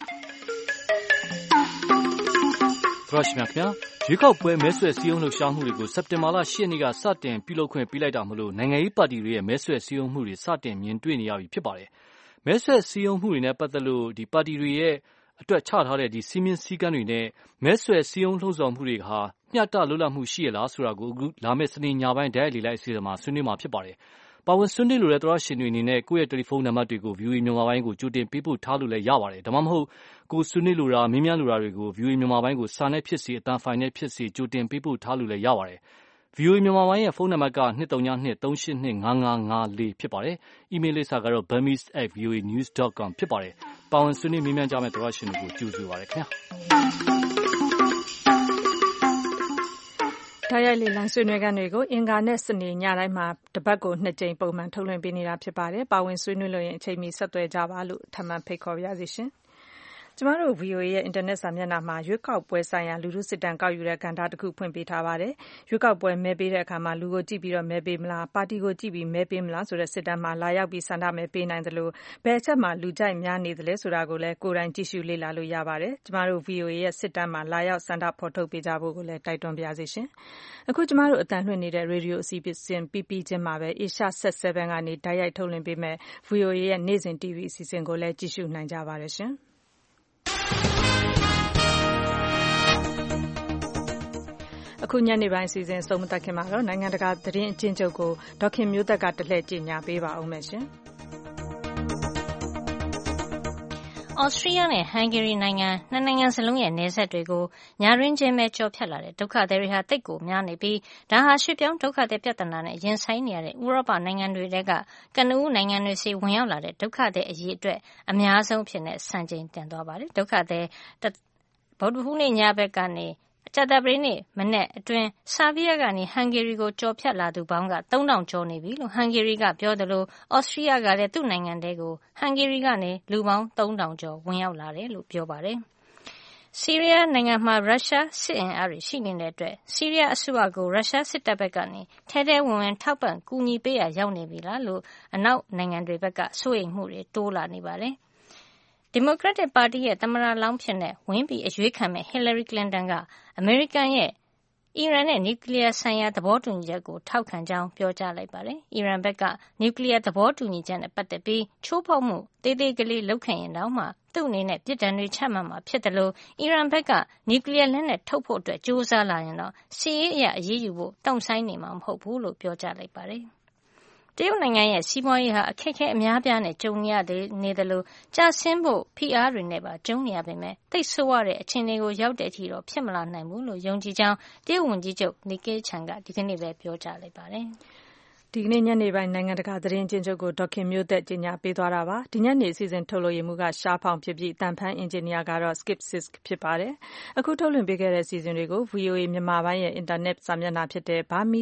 သရရှိမြခင်ရွေးကောက်ပွဲမဲဆွယ်စည်းရုံးလှုပ်ရှားမှုတွေကိုစက်တင်ဘာလ 10 ရက်နေ့ကစတင်ပြုလုပ်ခွင့်ပေးလိုက်တာမို့လို့နိုင်ငံရေးပါတီတွေရဲ့မဲဆွယ်စည်းရုံးမှုတွေစတင်မြင်တွေ့နေရပြီဖြစ်ပါတယ်။မဲဆွယ်စည်းရုံးမှုတွေနဲ့ပတ်သက်လို့ဒီပါတီတွေရဲ့အတွက်ချထားတဲ့ဒီစီမင်းစည်းကမ်းတွေနဲ့မဲဆွယ်စည်းရုံးလှုံ့ဆော်မှုတွေဟာမျှတလွတ်လပ်မှုရှိရလားဆိုတာကိုအခုလာမယ့်စနေညပိုင်းဓာတ်ရိုက်လေလိုက်အစီအစဉ်မှာဆွေးနွေးမှာဖြစ်ပါတယ်။ပါဝင်ဆွေးနွေးလိုတဲ့သောတရှင်တွေအနေနဲ့ကိုယ့်ရဲ့တယ်လီဖုန်းနံပါတ်တွေကို VOA မြန်မာပိုင်းကိုကြိုတင်ပေးပို့ထားလို့လည်းရပါတယ်။ဒါမှမဟုတ်ကိုဆွေးနွေးလိုတာမေးမြန်းလိုတာတွေကို VOA မြန်မာပိုင်းကိုစာနဲ့ဖြစ်စေအသံဖိုင်နဲ့ဖြစ်စေကြိုတင်ပေးပို့ထားလို့လည်းရပါတယ်။ VOA မြန်မာပိုင်းရဲ့ဖုန်းနံပါတ်က232382554ဖြစ်ပါတယ်။ အီးမေးလ်လိပ်စာကတော့ burmese@voanews.com ဖြစ်ပါတယ်။ပါဝင်ဆွေးနွေးမေးမြန်းကြမယ့်သောတရှင်တွေကိုကြိုဆိုပါရစေခင်ဗျာ။တိုက်ရိုက်လေလံဆွေးနွေးခန်းတွေကိုအင်္ဂါနဲ့စနေညတိုင်းမှာတပတ်ကို2ကြိမ်ပုံမှန်ထုတ်လွှင့်ပေးနေတာဖြစ်ပါတယ်။ပါဝင်ဆွေးနွေးလို့ရင်အချိန်မီဆက်သွယ်ကြပါလို့ထပ်မံဖိတ်ခေါ်ပါရစေရှင်။ကျမတို့ VOA ရဲ့အင်တာနက်စာမျက်နှာမှာရွေးကောက်ပွဲဆိုင်ရာလူထုစစ်တမ်းကောက်ယူတဲ့ကဏ္ဍတစ်ခုဖွင့်ပေးထားပါတယ်။ရွေးကောက်ပွဲမဲပေးတဲ့အခါမှာလူကိုကြည့်ပြီးတော့မဲပေးမလားပါတီကိုကြည့်ပြီးမဲပေးမလားဆိုတဲ့စစ်တမ်းမှာလာရောက်ပြီးဆန္ဒမဲပေးနိုင်တယ်လို့ဘယ်အချက်မှာလူကြိုက်များနေတယ်လဲဆိုတာကိုလည်းကိုယ်တိုင်ကြည့်ရှုလေ့လာလို့ရပါတယ်။ကျမတို့ VOA ရဲ့စစ်တမ်းမှာလာရောက်ဆန္ဒဖော်ထုတ်ပေးကြဖို့ကိုလည်းတိုက်တွန်းပါရစေရှင်။အခုကျမတို့အတန်လွှင့်နေတဲ့ရေဒီယိုအစီအစဉ်ပြီးချင်းမှာပဲ Asia Set 7ကနေတိုက်ရိုက်ထုတ်လွှင့်ပေးမဲ့ VOA ရဲ့နေ့စဉ် TV အစီအစဉ်ကိုလည်းကြည့်ရှုနိုင်ကြပါတယ်ရှင်။အခုညနေပိုင်းအစီအစဉ်ဆုံးမသက်ခင်မှာတော့နိုင်ငံတကာသတင်းအကျဉ်းချုပ်ကိုဒေါခင်မျိုးသက်ကတလှည့်ကြေညာပေးပါဦးမယ်ရှင်။ဩစတြီးယားနဲ့ဟန်ဂေရီနိုင်ငံနှစ်နိုင်ငံစလုံးရဲ့နယ်စပ်တွေကိုညရင်းချင်းပဲကျော်ဖြတ်လာတဲ့ဒုက္ခသည်တွေဟာတိတ်ကိုများနေပြီးဒါဟာရွှေ့ပြောင်းဒုက္ခသည်ပြဿနာနဲ့ရင်ဆိုင်နေရတဲ့ဥရောပနိုင်ငံတွေတဲကကနဦးနိုင်ငံတွေစီဝင်ရောက်လာတဲ့ဒုက္ခသည်အရေးအတွက်အများဆုံးဖြစ်နေစံချိန်တင်သွားပါတယ်။ဒုက္ခသည်ဗုဒ္ဓဟူးနေ့ညဘက်ကနေကြာသပတေးနေ့မနေ့အတွင်းဆာဗီးယားကနေဟန်ဂေရီကိုကျော်ဖြတ်လာသူပေါင်းက3000ကျော်နေပြီလို့ဟန်ဂေရီကပြောတယ်လို့ဩစတြီးယားကလည်းသူ့နိုင်ငံထဲကိုဟန်ဂေရီကနေလူပေါင်း3000ကျော်ဝင်ရောက်လာတယ်လို့ပြောပါတယ်။ဆီးရီးယားနိုင်ငံမှာရုရှားစစ်အင်အားတွေရှိနေတဲ့အတွက်ဆီးရီးယားအစိုးရကိုရုရှားစစ်တပ်ဘက်ကနေထဲထဲဝင်ဝင်ထောက်ပံ့ကူညီပေးရရောက်နေပြီလားလို့အနောက်နိုင်ငံတွေဘက်ကစိုးရိမ်မှုတွေတိုးလာနေပါတယ်။ဒီမိုကရက်တစ်ပါတီရဲ့သမ္မတလောင်းဖြစ်တဲ့ဝင်ပြီးအရွေးခံမဲ့ဟီလာရီကလင်တန်ကအမေရိကန်ရဲ့အီရန်နဲ့နျူကလ িয়ার ဆိုင်ရာသဘောတူညီချက်ကိုထောက်ခံကြောင်းပြောကြားလိုက်ပါတယ်။အီရန်ဘက်ကနျူကလ িয়ার သဘောတူညီချက်နဲ့ပတ်သက်ပြီးချိုးဖောက်မှုသေးသေးကလေးလုပ်ခဲ့ရင်တောင်မှသူ့အနေနဲ့ပြစ်ဒဏ်တွေချမှတ်မှာဖြစ်တယ်လို့အီရန်ဘက်ကနျူကလ িয়ার လက်နက်ထုတ်ဖို့အတွက်ကြိုးစားလာရင်တော့စစ်ရေးအရအရေးယူဖို့တုံ့ဆိုင်းနေမှာမဟုတ်ဘူးလို့ပြောကြားလိုက်ပါတယ်။တရုတ်နိုင်ငံရဲ့စီးပွားရေးဟာအခက်အခဲအများပြားနဲ့ကြုံနေတယ်လို့ကျဆင်းဖို့ဖိအားတွေနဲ့ပါကြုံနေရပေမဲ့သိပ်ဆိုးရတဲ့အခြေအနေကိုရောက်တဲ့အထိတော့ဖြစ်မလာနိုင်ဘူးလို့ယုံကြည်ကြောင်းတရုတ်ဝန်ကြီးချုပ်လီကေးချန်ကဒီကနေ့ပဲပြောကြားလိုက်ပါတယ်။ဒီကနေ့ညနေပိုင်းနိုင်ငံတကာသတင်းကျဉ်းချုပ်ကိုဒေါခင်မျိုးသက်ကြီးညာပေးသွားတာပါဒီညနေအစီအစဉ်ထုတ်လို့ရမှုကရှားဖောင်ဖြစ်ပြီးတန်ဖန်အင်ဂျင်နီယာကတော့ Skip Sisk ဖြစ်ပါတယ်အခုထုတ်လွှင့်ပေးခဲ့တဲ့အစီအစဉ်တွေကို VOA မြန်မာပိုင်းရဲ့အင်တာနက်စာမျက်နှာဖြစ်တဲ့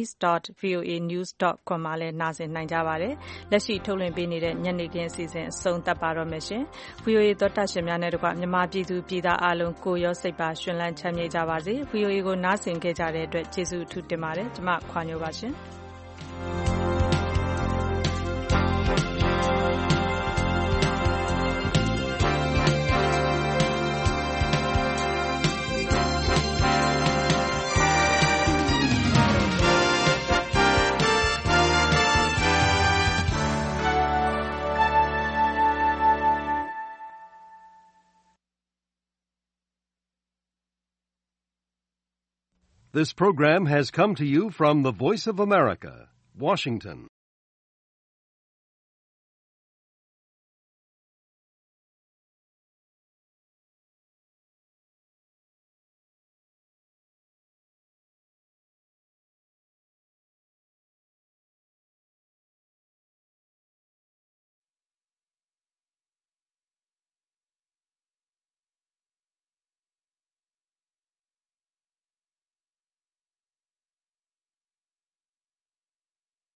burmese.voanews.com မှာလည်းနားဆင်နိုင်ကြပါတယ်လက်ရှိထုတ်လွှင့်ပေးနေတဲ့ညနေခင်းအစီအစဉ်အဆုံးသတ်ပါတော့မယ်ရှင် VOA သောတာရှင်များနဲ့တကွမြန်မာပြည်သူပြည်သားအားလုံးကိုရောစိတ်ပါရှင်လန်းချမ်းမြေ့ကြပါစေ VOA ကိုနားဆင်ခဲ့ကြတဲ့အတွက်ကျေးဇူးအထူးတင်ပါတယ်ကျွန်မခွာညိုပါရှင် This program has come to you from the Voice of America, Washington.